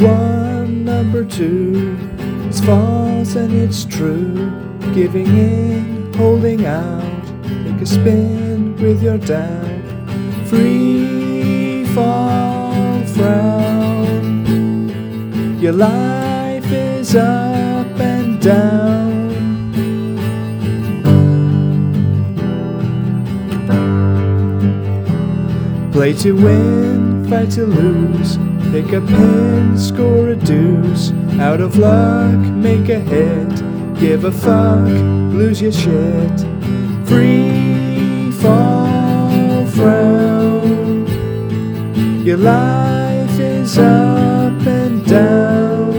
one, number two, it's false and it's true. Giving in, holding out, take a spin with your doubt. Free fall, frown, your life is up and down. Play to win, fight to lose, pick a pin, score a deuce. Out of luck, make a hit, give a fuck, lose your shit. Free fall, frown, your life is up and down.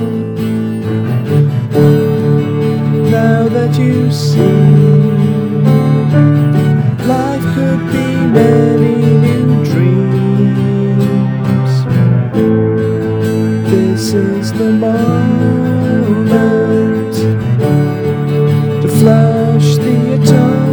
Now that you see, life could be many new dreams. This is the moment to flush the atonement.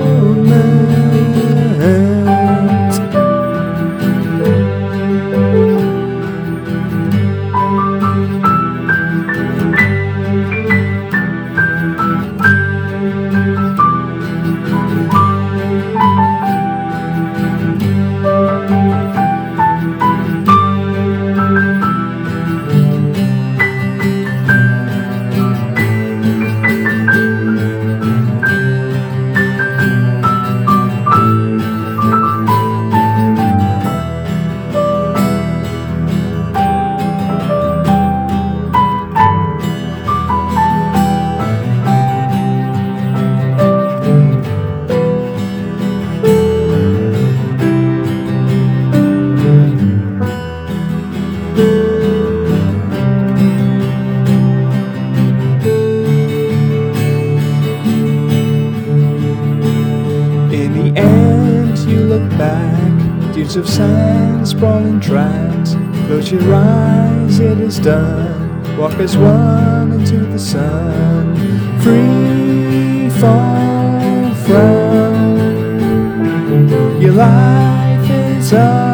Back, dunes of sand, sprawling tracks. Close your eyes, it is done. Walk as one into the sun. Free fall, frown, your life is up